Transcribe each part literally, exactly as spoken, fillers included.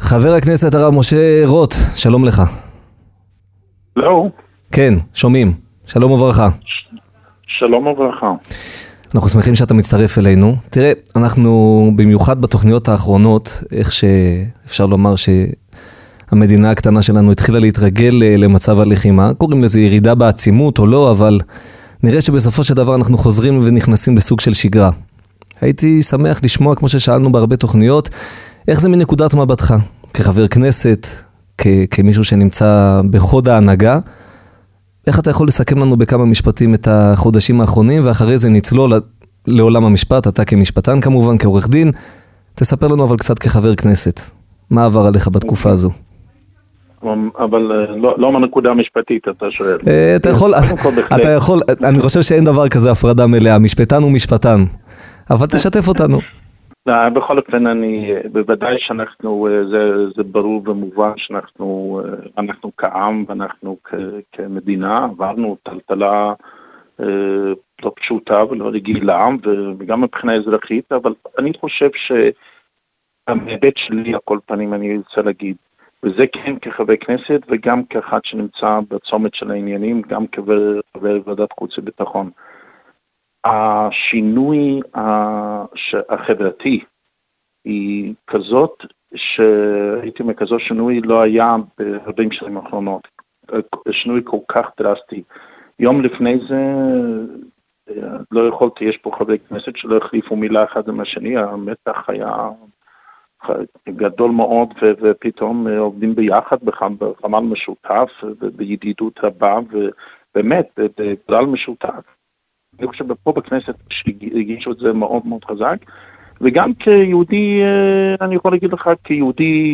חבר הכנסת הרב משה רוט, שלום לך. לא. כן, שומעים. שלום וברכה. ש... שלום וברכה. אנחנו שמחים שאתה מצטרף אלינו. תראה, אנחנו במיוחד בתוכניות האחרונות, איך שאפשר לומר שהמדינה הקטנה שלנו התחילה להתרגל למצב הלחימה. קוראים לזה ירידה בעצימות או לא, אבל נראה שבסופו של דבר אנחנו חוזרים ונכנסים לסוג של שגרה. הייתי שמח לשמוע, כמו ששאלנו בהרבה תוכניות, איך זה מנקודת מבטך, כחבר כנסת, כ- כמישהו שנמצא בחוד ההנהגה, איך אתה יכול לסכם לנו בכמה משפטים את החודשים האחרונים, ואחרי זה נצלול לעולם המשפט, אתה כמשפטן כמובן, כעורך דין, תספר לנו אבל קצת כחבר כנסת, מה עבר עליך בתקופה הזו? אבל לא, לא מהנקודה המשפטית, אתה שואל. אתה יכול, אתה יכול, אני חושב שאין דבר כזה הפרדה מלאה, משפטן הוא משפטן, אבל תשתף אותנו. בכל אופן, אני, בוודאי שאנחנו, זה, זה ברור ומובן שאנחנו, אנחנו כעם ואנחנו כ, כמדינה, עברנו טלטלה לא פשוטה ולא רגילה, וגם מבחינה אזרחית, אבל אני חושב שהמבט שלי, על כל פנים, אני רוצה להגיד, וזה כן כחבר כנסת וגם כאחד שנמצא בצומת של העניינים, גם כחבר ועדת חוץ וביטחון. השינוי החברתי היא כזאת שהייתי מכזו שינוי לא היה בהרבה שנים האחרונות. שינוי כל כך דרסטי. יום לפני זה לא יכולתי, יש פה חברי כנסת שלא החליפו מילה אחד עם השני, המתח היה גדול מאוד ופתאום עובדים ביחד בחמ"ל משותף ובידידות רבה ובאמת בכלל משותף. אני חושב פה בכנסת שהגישו את זה מאוד מאוד חזק, וגם כיהודי, אני יכול להגיד לך, כיהודי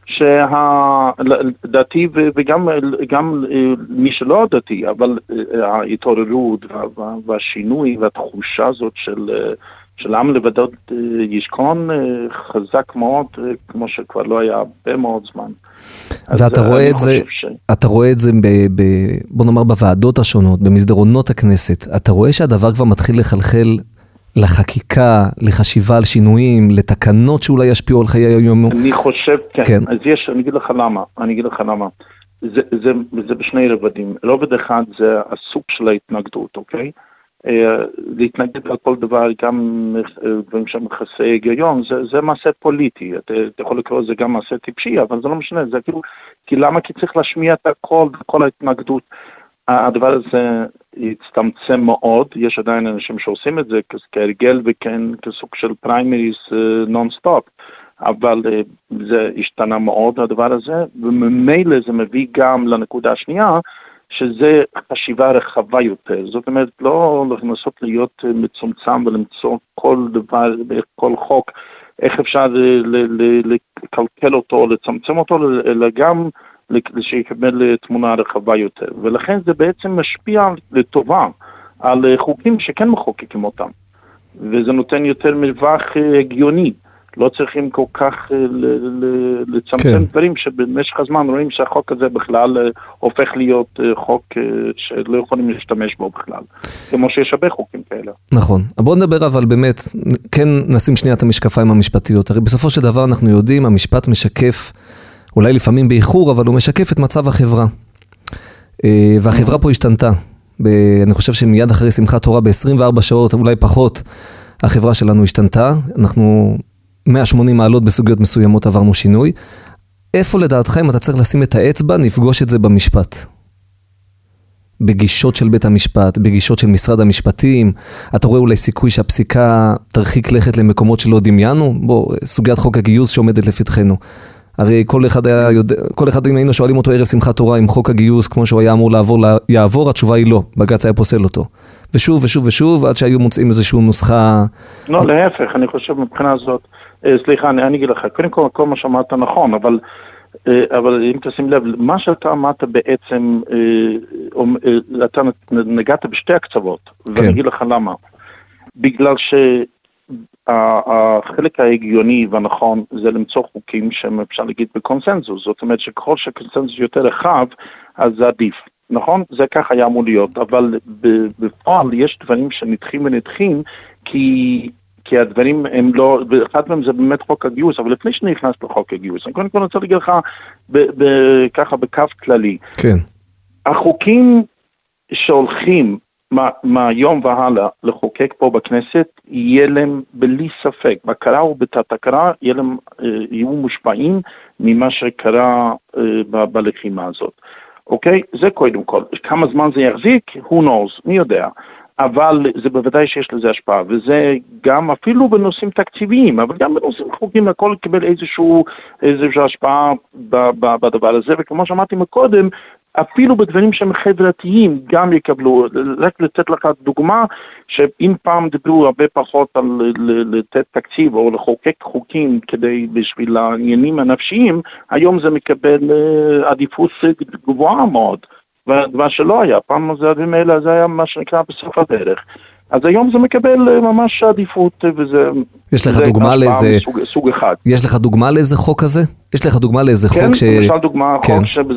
שהדתי וגם גם מי שלא דתי, אבל ההתעוררות והשינוי והתחושה הזאת של, של עם לבדו ישכון חזק מאוד, כמו שכבר לא היה הרבה מאוד זמן. ואתה רואה את זה, ש... אתה רואה את זה ב, ב, בוא נאמר בוועדות השונות, במסדרונות הכנסת, אתה רואה שהדבר כבר מתחיל לחלחל לחקיקה, לחשיבה על שינויים, לתקנות שאולי ישפיעו על חיי היום. אני חושב, כן. כן. אז יש, אני אגיד לך למה, אני אגיד לך למה. זה, זה, זה בשני רבדים. רובד אחד זה הסוג של ההתנגדות, אוקיי? להתנגד על כל דבר, גם דברים שהם חסרי היגיון, זה, זה מעשה פוליטי. אתה, אתה יכול לקרוא לזה גם מעשה טיפשי, אבל זה לא משנה. זה כאילו, כי למה? כי צריך להשמיע את הכל, כל ההתנגדות. הדבר הזה הצטמצם מאוד, יש עדיין אנשים שעושים את זה כהרגל וכן כסוג של פריימריס נון-סטופ, אבל זה השתנה מאוד הדבר הזה, וממילא זה מביא גם לנקודה השנייה, שזה חשיבה רחבה יותר, זאת אומרת לא לנסות להיות מצומצם ולמצוא כל דבר, כל חוק, איך אפשר לקלקל אותו, לצמצם אותו, אלא גם שיקבל תמונה רחבה יותר, ולכן זה בעצם משפיע לטובה על חוקים שכן מחוקקים אותם, וזה נותן יותר מרווח הגיוני, לא צריכים כל כך לצמצם דברים שבמשך הזמן רואים שהחוק הזה בכלל הופך להיות חוק שלא יכולים להשתמש בו בכלל, כמו שיש הרבה חוקים כאלה. נכון, בואו נדבר אבל באמת, כן נשים שנייה את המשקפיים המשפטיות, הרי בסופו של דבר אנחנו יודעים, המשפט משקף אולי לפעמים באיחור, אבל הוא משקף את מצב החברה. והחברה פה השתנתה. אני חושב שמיד אחרי שמחת תורה, ב-עשרים וארבע שעות, אולי פחות, החברה שלנו השתנתה. אנחנו מאה ושמונים מעלות בסוגיות מסוימות עברנו שינוי. איפה לדעתכם אתה צריך לשים את האצבע, נפגוש את זה במשפט? בגישות של בית המשפט, בגישות של משרד המשפטים. אתה רואה אולי סיכוי שהפסיקה תרחיק לכת למקומות שלא דמיינו? בוא, סוגיית חוק הגיוס שעומדת לפתחנו. הרי כל אחד היה יודע, כל אחד אם היינו שואלים אותו ערב שמחת תורה עם חוק הגיוס, כמו שהוא היה אמור לעבור, יעבור, התשובה היא לא. בג"ץ היה פוסל אותו. ושוב ושוב ושוב, עד שהיו מוצאים איזשהו נוסחה... לא, להפך, אני חושב מבחינה הזאת, סליחה, אני, אני אגיד לך, קודם כל, כל מה שאמרת נכון, אבל, אבל אם תשים לב, מה שאתה אמרת בעצם, אתה נגעת בשתי הקצוות, כן. ואני אגיד לך למה. בגלל ש... החלק ההגיוני והנכון זה למצוא חוקים שהם אפשר להגיד בקונסנזוס, זאת אומרת שככל שהקונסנזוס יותר רחב, אז זה עדיף, נכון? זה ככה היה אמור להיות, אבל בפועל יש דברים שנדחים ונדחים, כי כי הדברים הם לא, ואחד מהם זה באמת חוק הגיוס, אבל לפני שנכנס לחוק הגיוס, אני קודם כל רוצה להגיד לך ב- ב- ככה בקו כללי. כן. החוקים שהולכים מה, מהיום והלאה לחוקק פה בכנסת, יהיה להם בלי ספק, בקרה ובתת-הכרה, יהיה להם, יהיו מושפעים ממה שקרה ב- בלחימה הזאת. אוקיי? זה קודם כל. כמה זמן זה יחזיק? Who knows? מי יודע? אבל זה בוודאי שיש לזה השפעה, וזה גם אפילו בנושאים תקציביים, אבל גם בנושאים חוקים, הכל יקבל איזשהו, איזושהי השפעה בדבר הזה, וכמו שאמרתי מקודם, אפילו בדברים שהם חברתיים גם יקבלו. רק לתת לך דוגמה, שאם פעם דיברו הרבה פחות על לתת תקציב או לחוקק חוקים כדי בשביל העניינים הנפשיים, היום זה מקבל עדיפות גבוהה מאוד. ומה שלא היה, פעם זה הדברים האלה, זה היה מה שנקרא בסוף הדרך. אז היום זה מקבל ממש עדיפות, וזה... יש לך דוגמה לאיזה... סוג, סוג אחד. יש לך דוגמה לאיזה חוק כזה? יש לך דוגמה לאיזה כן, חוק ש... כן, למשל דוגמה, כן. חוק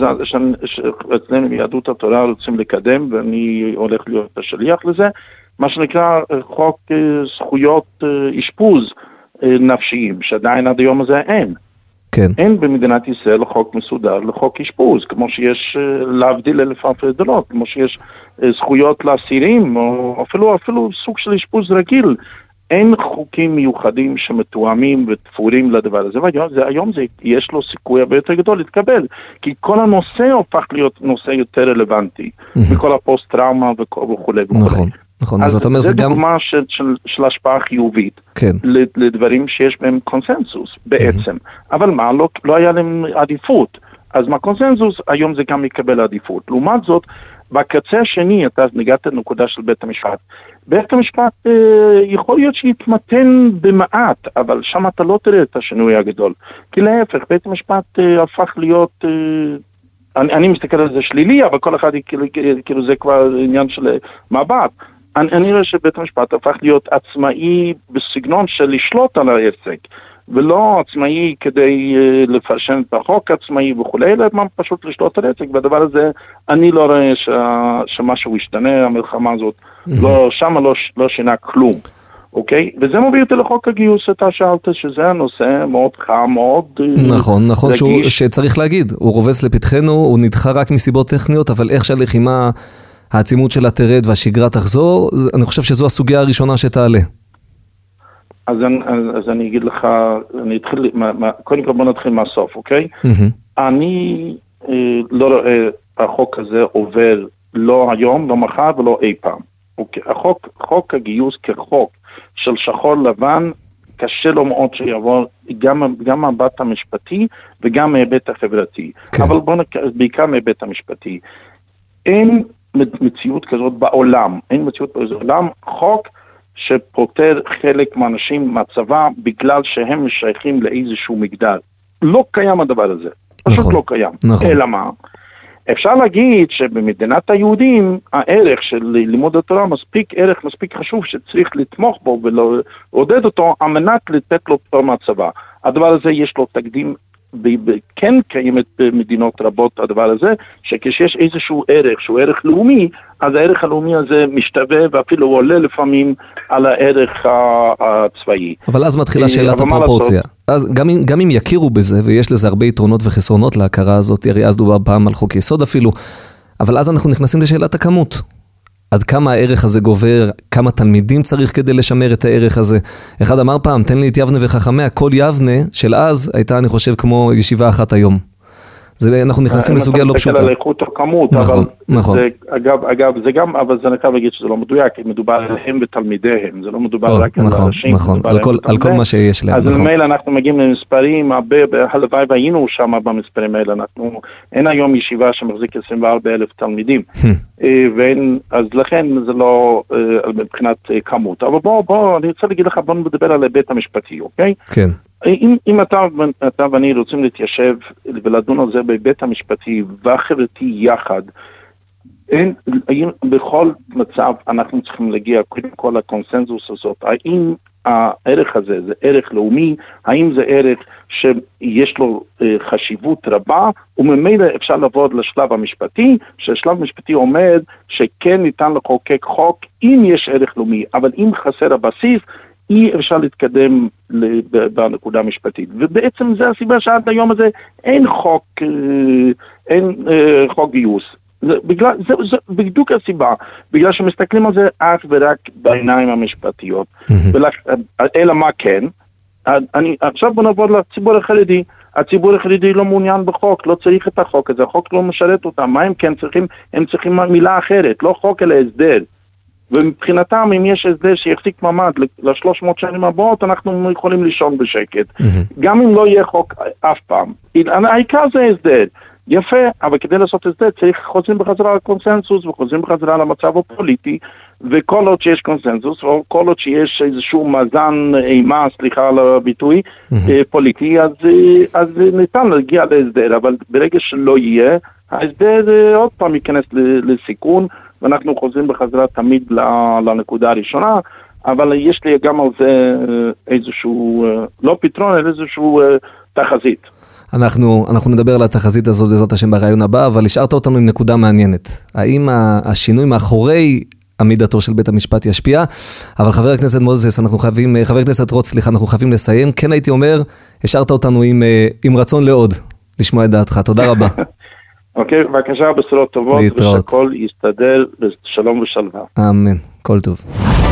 שאצלנו מיהדות התורה רוצים לקדם, ואני הולך להיות השליח לזה, מה שנקרא חוק זכויות אשפוז נפשיים, שעדיין עד היום הזה אין. כן. אין במדינת ישראל חוק מסודר לחוק אשפוז, כמו שיש להבדיל אלף אלפי הבדלות, כמו שיש זכויות לאסירים, או אפילו, אפילו סוג של אשפוז רגיל. אין חוקים מיוחדים שמתואמים ותפורים לדבר הזה, והיום זה, היום זה, יש לו סיכוי הרבה יותר גדול להתקבל, כי כל הנושא הופך להיות נושא יותר רלוונטי, וכל הפוסט-טראומה וכו' וכו'. נכון. נכון, אז, אז אתה אומר, זה גם... דוגמה של, של, של השפעה חיובית, כן. לדברים שיש בהם קונסנזוס בעצם, mm-hmm. אבל מה, לא, לא היה להם עדיפות, אז מהקונסנזוס היום זה גם יקבל עדיפות. לעומת זאת, בקצה השני, אתה נגעת לנקודה של בית המשפט, בית המשפט אה, יכול להיות שיתמתן במעט, אבל שם אתה לא תראה את השינוי הגדול, כי להפך, בית המשפט אה, הפך להיות... אה, אני, אני מסתכל על זה שלילי, אבל כל אחד כאילו, כאילו זה כבר עניין של מבט. אני, אני רואה שבית המשפט הפך להיות עצמאי בסגנון של לשלוט על העסק, ולא עצמאי כדי uh, לפרשן את החוק עצמאי וכולי, אלא פשוט לשלוט על העסק, והדבר הזה אני לא רואה ש, שמשהו ישתנה, המלחמה הזאת, mm-hmm. לא, שם לא, לא שינה כלום. אוקיי? וזה מוביל אותי לחוק הגיוס, אתה שאלת שזה הנושא מאוד חם, מאוד... נכון, נכון, שהוא, שצריך להגיד, הוא רובץ לפתחנו, הוא נדחה רק מסיבות טכניות, אבל איך שהלחימה, העצימות שלה תרד והשגרה תחזור, אני חושב שזו הסוגיה הראשונה שתעלה. אז אני, אז אני אגיד לך, אני אתחיל, מה, מה, קודם כל בוא נתחיל מהסוף, אוקיי? Mm-hmm. אני אה, לא רואה החוק הזה עובר לא היום, לא מחר ולא אי פעם. אוקיי? החוק, חוק הגיוס כחוק, של שחור לבן, קשה לו מאוד שיעבור גם, גם מהבית המשפטי וגם מהבית החברתי. כן. אבל בוא נקרא, בעיקר מהבית המשפטי. אין מציאות כזאת בעולם, אין מציאות בעולם, חוק שפותר חלק מהאנשים מהצבא בגלל שהם משייכים לאיזשהו מגדר. לא קיים הדבר הזה. פשוט נכון, לא קיים. נכון. אלא מה? אפשר להגיד שבמדינת היהודים הערך של לימוד התורה מספיק ערך, מספיק חשוב שצריך לתמוך בו ולעודד אותו על מנת לתת לו פטור מהצבא. הדבר הזה יש לו תקדים, כן קיימת במדינות רבות הדבר הזה, שכשיש איזשהו ערך שהוא ערך לאומי, אז הערך הלאומי הזה משתווה ואפילו עולה לפעמים על הערך הצבאי. אבל אז מתחילה שאלת הפרופורציה. אז גם, גם אם יכירו בזה, ויש לזה הרבה יתרונות וחסרונות להכרה הזאת, הרי אז דובר פעם על חוק יסוד אפילו, אבל אז אנחנו נכנסים לשאלת הכמות. עד כמה הערך הזה גובר, כמה תלמידים צריך כדי לשמר את הערך הזה. אחד אמר פעם, תן לי את יבנה וחכמיה, כל יבנה של אז הייתה, אני חושב, כמו ישיבה אחת היום. זה, אנחנו נכנסים לסוגיה לא פשוטה. על איכות הכמות, נכון, אבל נכון. זה, אגב, אגב, זה גם, אבל זה נקרא להגיד שזה לא מדויק, כי מדובר עליהם ותלמידיהם, זה לא מדובר או, רק נכון, על אנשים. נכון, על כל, על כל מה שיש להם, אז נכון. במילא אנחנו מגיעים למספרים, הרבה, הלוואי והיינו שם במספרים האלה, אנחנו, אין היום ישיבה שמחזיק עשרים וארבעה אלף תלמידים, ואין, אז לכן זה לא מבחינת כמות. אבל בוא, בוא, אני רוצה להגיד לך, בוא נדבר על הבית המשפטי, אוקיי? כן. אם, אם אתה, אתה ואני רוצים להתיישב ולדון על זה בבית המשפטי והחברתי יחד, אין, בכל מצב אנחנו צריכים להגיע קודם כל לקונסנזוס הזאת. האם הערך הזה זה ערך לאומי, האם זה ערך שיש לו חשיבות רבה, וממילא אפשר לעבוד לשלב המשפטי, שהשלב המשפטי עומד שכן ניתן לחוקק חוק אם יש ערך לאומי, אבל אם חסר הבסיס, אי אפשר להתקדם בנקודה המשפטית. ובעצם זה הסיבה שעד היום הזה אין חוק, אין חוק גיוס. זה, בגלל, זה, זה בדיוק הסיבה, בגלל שמסתכלים על זה אך ורק בעיניים המשפטיות. ולך, אלא מה כן? אני, עכשיו בוא נעבור לציבור החרדי. הציבור החרדי לא מעוניין בחוק, לא צריך את החוק הזה, החוק לא משרת אותם. מה הם כן צריכים? הם צריכים מילה אחרת, לא חוק אלא הסדר. ומבחינתם, אם יש הסדר שיחזיק ממד ל-שלוש מאות שנים הבאות, אנחנו יכולים לישון בשקט. גם אם לא יהיה חוק אף פעם. העיקר זה הסדר. יפה, אבל כדי לעשות הסדר צריך חוזרים בחזרה לקונסנזוס וחוזרים בחזרה למצב הפוליטי, וכל עוד שיש קונסנזוס, או כל עוד שיש איזשהו מאזן אימה, סליחה על הביטוי, פוליטי, אז, אז ניתן להגיע להסדר, אבל ברגע שלא יהיה, ההסדר עוד פעם ייכנס לסיכון, ואנחנו חוזרים בחזרה תמיד לנקודה הראשונה, אבל יש לי גם על זה איזשהו, לא פתרון, אלא איזשהו תחזית. אנחנו, אנחנו נדבר על התחזית הזאת בעזרת השם ברעיון הבא, אבל השארת אותנו עם נקודה מעניינת. האם השינוי מאחורי עמידתו של בית המשפט ישפיע? אבל חבר הכנסת מוזס, אנחנו חייבים, חבר הכנסת רוט, סליחה, אנחנו חייבים לסיים. כן הייתי אומר, השארת אותנו עם, עם רצון לעוד, לשמוע את דעתך. תודה רבה. אוקיי, בבקשה, בשורות טובות, ושהכל יסתדר בשלום ושלווה. אמן, כל טוב.